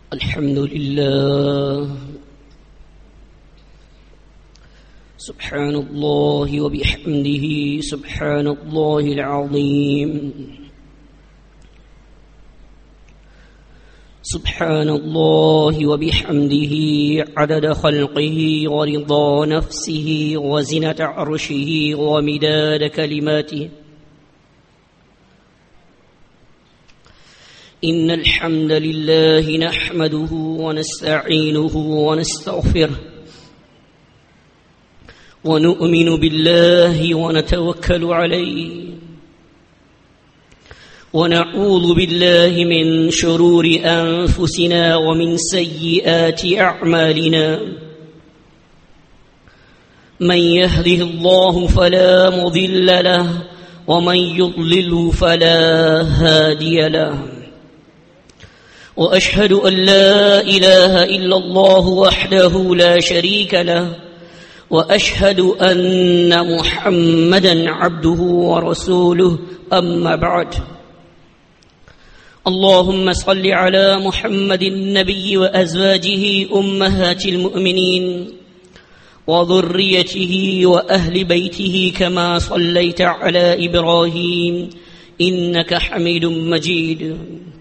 الحمد لله سبحان الله وبحمده سبحان الله العظيم سبحان الله وبحمده عدد خلقه ورضا نفسه وزنة عرشه ومداد كلماته إن الحمد لله نحمده ونستعينه ونستغفره ونؤمن بالله ونتوكل عليه ونعوذ بالله من شرور أنفسنا ومن سيئات أعمالنا من يهده الله فلا مضل له ومن يضلل فلا هادي له وأشهد أن لا إله إلا الله وحده لا شريك له وأشهد أن محمدا عبده ورسوله أما بعد اللهم صل على محمد النبي وأزواجه أمهات المؤمنين وذريته وأهل بيته كما صليت على إبراهيم إنك حميد مجيد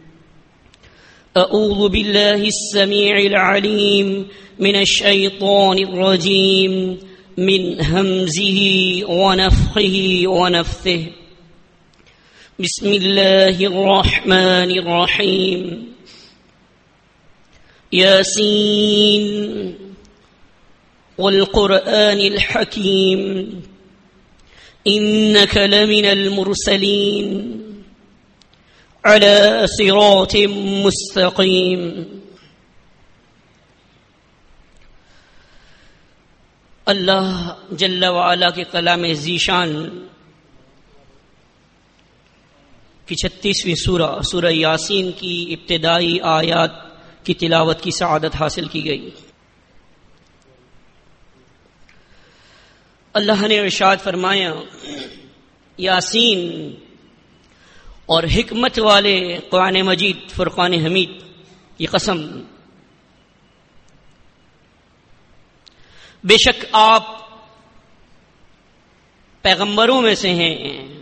أعوذ بالله السميع العليم من الشيطان الرجيم من همزه ونفخه ونفثه بسم الله الرحمن الرحيم ياسين والقرآن الحكيم إنك لمن المرسلين على صراط مستقيم اللہ جل وعلا کے کلام ذیشان کی 36ویں سورہ یاسین کی ابتدائی آیات کی تلاوت کی سعادت حاصل کی گئی۔ اللہ نے ارشاد فرمایا یاسین اور حکمت والے قرآن مجید فرقان حمید کی قسم، بے شک آپ پیغمبروں میں سے ہیں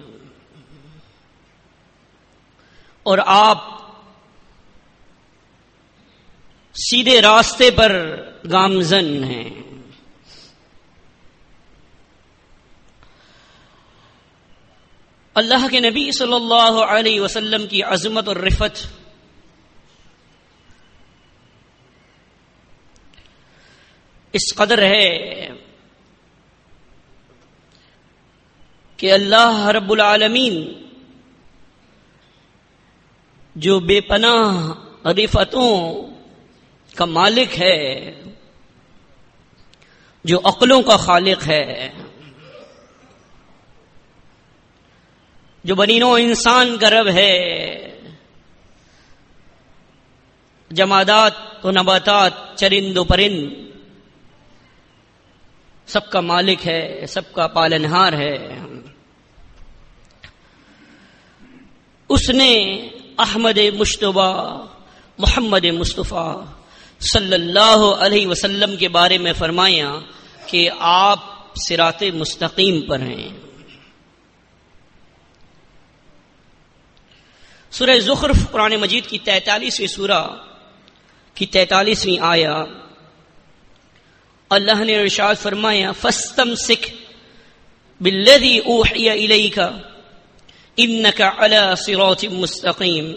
اور آپ سیدھے راستے پر گامزن ہیں۔ اللہ کے نبی صلی اللہ علیہ وسلم کی عظمت اور رفعت اس قدر ہے کہ اللہ رب العالمین جو بے پناہ رفعتوں کا مالک ہے، جو عقلوں کا خالق ہے، جو بنی نوع انسان کا رب ہے، جمادات و نباتات، چرند و پرند، سب کا مالک ہے، سب کا پالنہار ہے، اس نے احمد مجتبی محمد مصطفیٰ صلی اللہ علیہ وسلم کے بارے میں فرمایا کہ آپ صراط مستقیم پر ہیں۔ سورہ زخرف قرآن مجید کی 43ویں سورہ کی 43ویں آیہ، اللہ نے ارشاد فرمایا فاستمسک بالذی اوحی الیک انک علی صراط مستقیم،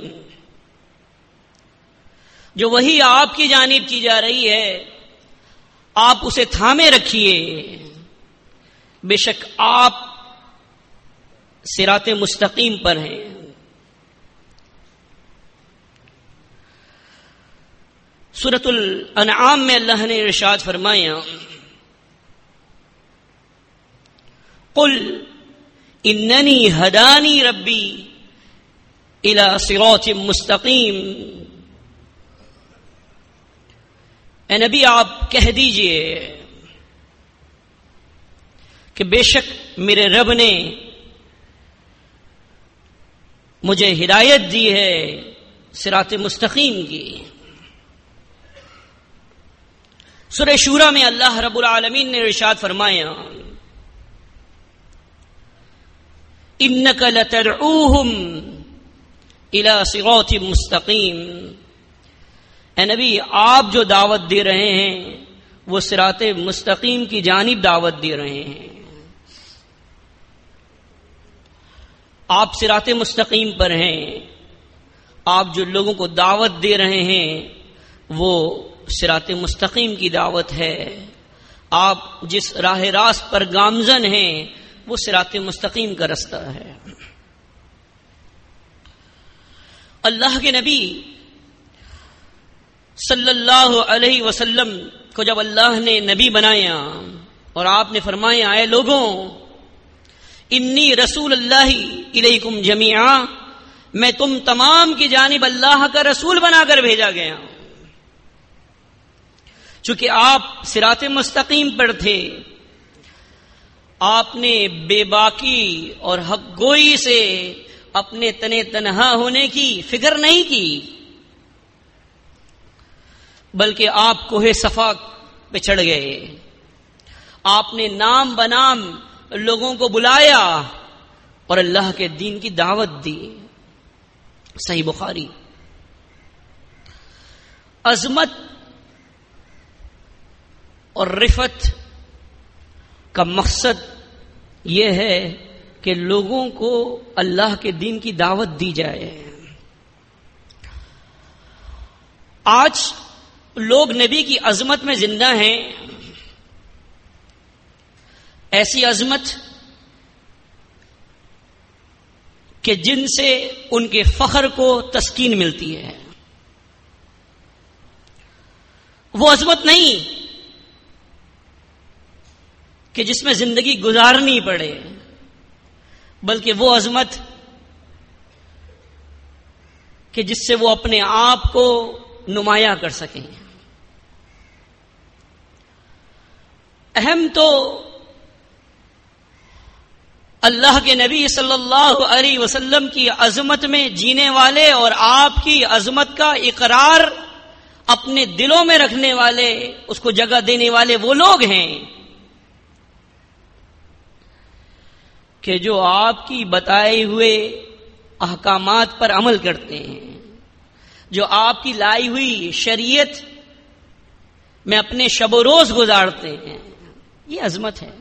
جو وحی آپ کی جانب کی جا رہی ہے آپ اسے تھامے رکھیے، بے شک آپ صراط مستقیم پر ہیں۔ سورۃ الانعام میں اللہ نے ارشاد فرمایا قل اننی ہدانی ربی الی صراط مستقیم، اے نبی آپ کہہ دیجئے کہ بے شک میرے رب نے مجھے ہدایت دی ہے صراط مستقیم کی۔ سورہ شورى میں اللہ رب العالمین نے ارشاد فرمایا انک لتدعوہم الی صراط مستقیم، اے نبی آپ جو دعوت دے رہے ہیں وہ صراط مستقیم کی جانب دعوت دے رہے ہیں. آپ صراط مستقیم پر ہیں. آپ جو لوگوں کو دعوت دے رہے ہیں وہ صراط مستقیم کی دعوت ہے. آپ جس راہ راست پر گامزن ہیں وہ صراط مستقیم کا رستہ ہے. اللہ کے نبی صلی اللہ علیہ وسلم کو جب اللہ نے نبی بنایا اور آپ نے فرمایا اے لوگوں انی رسول اللہ الیکم جمیعا، میں تم تمام کی جانب اللہ کا رسول بنا کر بھیجا گیا. چونکہ آپ صراط مستقیم پر تھے، آپ نے بے باکی اور حق گوئی سے اپنے تنے تنہا ہونے کی فکر نہیں کی، بلکہ آپ کوہ صفا پہ چڑھ گئے. آپ نے نام بنام لوگوں کو بلایا اور اللہ کے دین کی دعوت دی. صحیح بخاری. عظمت اور رفعت کا مقصد یہ ہے کہ لوگوں کو اللہ کے دین کی دعوت دی جائے. آج لوگ نبی کی عظمت میں زندہ ہیں، ایسی عظمت کہ جن سے ان کے فخر کو تسکین ملتی ہے. وہ عظمت نہیں کہ جس میں زندگی گزارنی پڑے، بلکہ وہ عظمت کہ جس سے وہ اپنے آپ کو نمایاں کر سکیں. اہم تو اللہ کے نبی صلی اللہ علیہ وسلم کی عظمت میں جینے والے اور آپ کی عظمت کا اقرار اپنے دلوں میں رکھنے والے، اس کو جگہ دینے والے وہ لوگ ہیں کہ جو آپ کی بتائے ہوئے احکامات پر عمل کرتے ہیں، جو آپ کی لائی ہوئی شریعت میں اپنے شب و روز گزارتے ہیں. یہ عظمت ہے.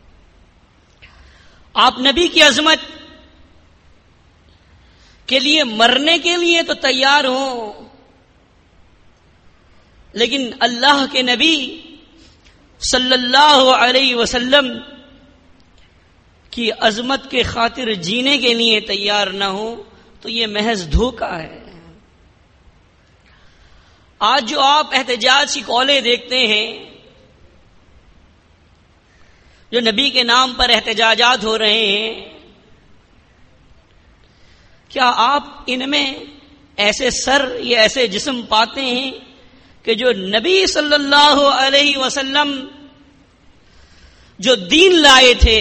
آپ نبی کی عظمت کے لیے مرنے کے لیے تو تیار ہوں، لیکن اللہ کے نبی صلی اللہ علیہ وسلم کی عظمت کے خاطر جینے کے لیے تیار نہ ہو تو یہ محض دھوکہ ہے. آج جو آپ احتجاج کی کالیں دیکھتے ہیں، جو نبی کے نام پر احتجاجات ہو رہے ہیں، کیا آپ ان میں ایسے سر یا ایسے جسم پاتے ہیں کہ جو نبی صلی اللہ علیہ وسلم جو دین لائے تھے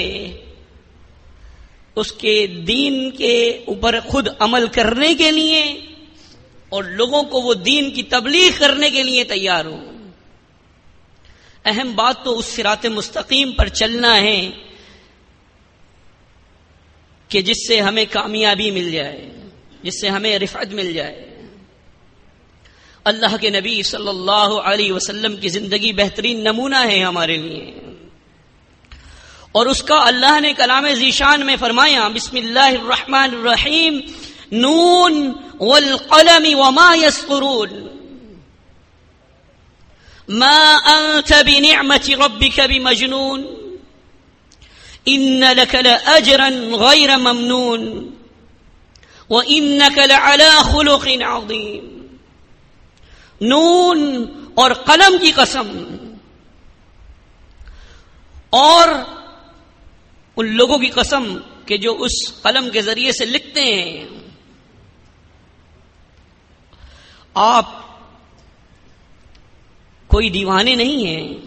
اس کے دین کے اوپر خود عمل کرنے کے لیے اور لوگوں کو وہ دین کی تبلیغ کرنے کے لیے تیار ہوں؟ اہم بات تو اس صراط مستقیم پر چلنا ہے کہ جس سے ہمیں کامیابی مل جائے، جس سے ہمیں رفعت مل جائے. اللہ کے نبی صلی اللہ علیہ وسلم کی زندگی بہترین نمونہ ہے ہمارے لیے، اور اس کا اللہ نے کلام ذیشان میں فرمایا بسم اللہ الرحمن الرحیم نون والقلم وما يسطرون ما أنت بنعمة ربك بمجنون إن لك لأجرا غير ممنون وإنك لعلى خلق عظيم. نون اور قلم کی قسم، اور ان لوگوں کی قسم کہ جو اس قلم کے ذریعے سے لکھتے ہیں. آپ کوئی دیوانے نہیں ہیں.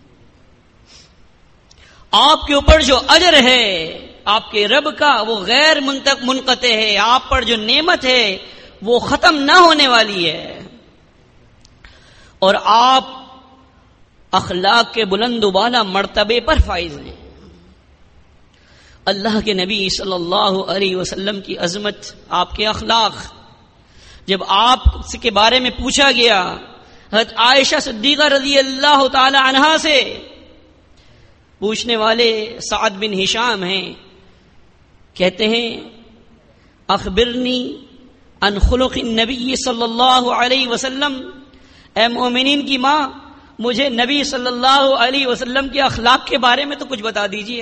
آپ کے اوپر جو اجر ہے آپ کے رب کا وہ غیر منقطع ہے. آپ پر جو نعمت ہے وہ ختم نہ ہونے والی ہے، اور آپ اخلاق کے بلند و بالا مرتبے پر فائز ہیں. اللہ کے نبی صلی اللہ علیہ وسلم کی عظمت، آپ کے اخلاق. جب آپ کے بارے میں پوچھا گیا حضرت عائشہ صدیقہ رضی اللہ تعالی عنہا سے، پوچھنے والے سعد بن ہشام ہیں، کہتے ہیں اخبرنی عن خلق النبی صلی اللہ علیہ وسلم، اے مومنین کی ماں مجھے نبی صلی اللہ علیہ وسلم کے اخلاق کے بارے میں تو کچھ بتا دیجئے.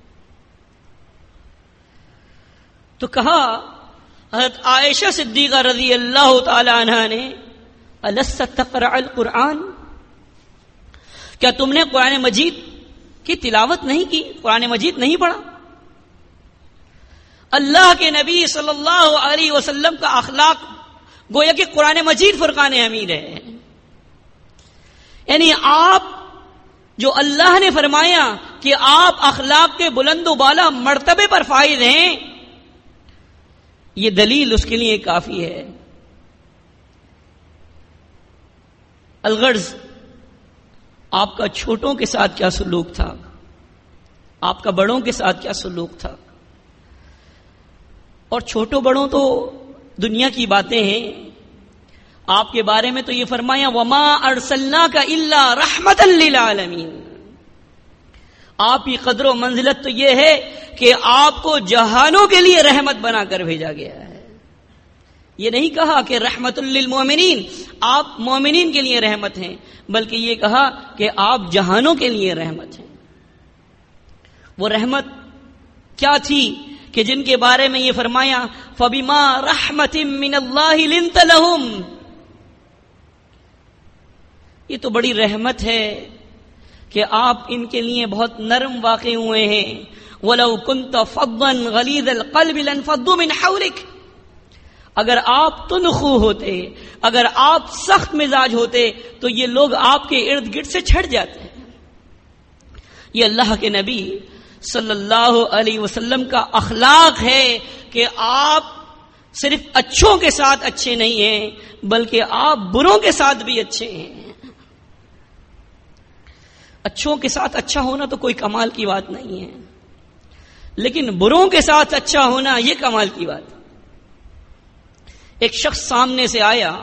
تو کہا حضرت عائشہ صدیقہ رضی اللہ تعالی عنہا نے، الست تقرأ القرآن، کیا تم نے قرآن مجید کی تلاوت نہیں کی، قرآن مجید نہیں پڑھا؟ اللہ کے نبی صلی اللہ علیہ وسلم کا اخلاق گویا کہ قرآن مجید فرقان حمید ہے. یعنی آپ جو اللہ نے فرمایا کہ آپ اخلاق کے بلند و بالا مرتبے پر فائز ہیں، یہ دلیل اس کے لیے کافی ہے. الغرض آپ کا چھوٹوں کے ساتھ کیا سلوک تھا، آپ کا بڑوں کے ساتھ کیا سلوک تھا. اور چھوٹوں بڑوں تو دنیا کی باتیں ہیں. آپ کے بارے میں تو یہ فرمایا وما ارسلناک الا رحمتا للعالمین. آپ کی قدر و منزلت تو یہ ہے کہ آپ کو جہانوں کے لیے رحمت بنا کر بھیجا گیا ہے. یہ نہیں کہا کہ رحمت للمؤمنین، آپ مومنین کے لیے رحمت ہیں، بلکہ یہ کہا کہ آپ جہانوں کے لیے رحمت ہیں. وہ رحمت کیا تھی کہ جن کے بارے میں یہ فرمایا فَبِمَا رَحْمَةٍ مِّنَ اللَّهِ لِنْتَ لَهُمْ. یہ تو بڑی رحمت ہے کہ آپ ان کے لیے بہت نرم واقع ہوئے ہیں. وَلَوْ كُنْتَ فَضًّا غَلِيظَ الْقَلْبِ لَانفَضُّوا مِنْ حَوْلِكَ. اگر آپ تندخو ہوتے، اگر آپ سخت مزاج ہوتے تو یہ لوگ آپ کے ارد گرد سے چھٹ جاتے ہیں. یہ اللہ کے نبی صلی اللہ علیہ وسلم کا اخلاق ہے کہ آپ صرف اچھوں کے ساتھ اچھے نہیں ہیں بلکہ آپ بروں کے ساتھ بھی اچھے ہیں. اچھوں کے ساتھ اچھا ہونا تو کوئی کمال کی بات نہیں ہے، لیکن بروں کے ساتھ اچھا ہونا یہ کمال کی بات ہے. ایک شخص سامنے سے آیا،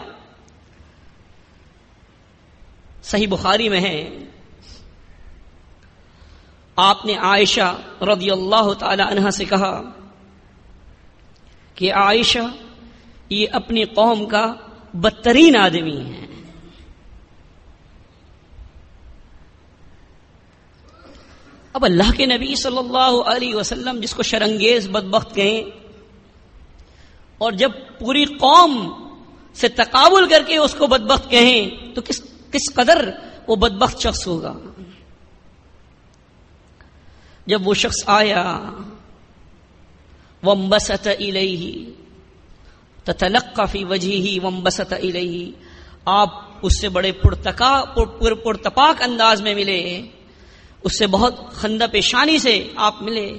صحیح بخاری میں ہے، آپ نے عائشہ رضی اللہ تعالی عنہا سے کہا کہ عائشہ یہ اپنی قوم کا بدترین آدمی ہے. اب اللہ کے نبی صلی اللہ علیہ وسلم جس کو شرنگیز بدبخت کہیں، اور جب پوری قوم سے تقابل کر کے اس کو بدبخت کہیں تو کس قدر وہ بدبخت شخص ہوگا. جب وہ شخص آیا وانبسط الیہ تتلقى فی وجہہ وانبسط الیہ، آپ اس سے بڑے پرتپاک انداز میں ملے، اس سے بہت خندہ پیشانی سے آپ ملے.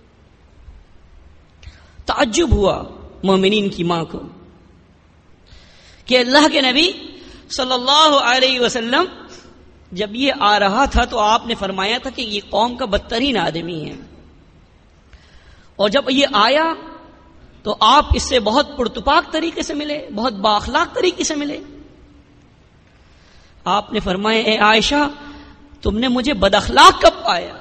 تعجب ہوا مومنین کی ماں کو کہ اللہ کے نبی صلی اللہ علیہ وسلم جب یہ آ رہا تھا تو آپ نے فرمایا تھا کہ یہ قوم کا بدترین آدمی ہے، اور جب یہ آیا تو آپ اس سے بہت پرتپاک طریقے سے ملے، بہت بااخلاق طریقے سے ملے. آپ نے فرمایا اے عائشہ تم نے مجھے بد اخلاق کب پایا؟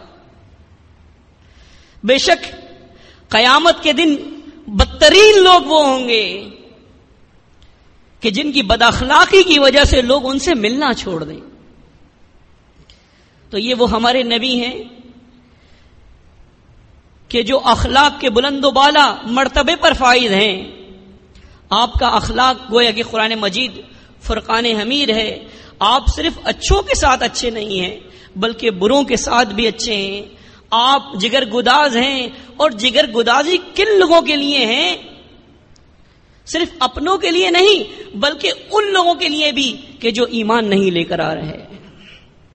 بے شک قیامت کے دن بدترین لوگ وہ ہوں گے کہ جن کی بد اخلاقی کی وجہ سے لوگ ان سے ملنا چھوڑ دیں. تو یہ وہ ہمارے نبی ہیں کہ جو اخلاق کے بلند و بالا مرتبے پر فائز ہیں. آپ کا اخلاق گویا کہ قرآن مجید فرقان حمید ہے. آپ صرف اچھوں کے ساتھ اچھے نہیں ہیں بلکہ بروں کے ساتھ بھی اچھے ہیں. آپ جگر گداز ہیں، اور جگر گدازی کن لوگوں کے لیے ہیں؟ صرف اپنوں کے لیے نہیں بلکہ ان لوگوں کے لیے بھی کہ جو ایمان نہیں لے کر آ رہے ہیں.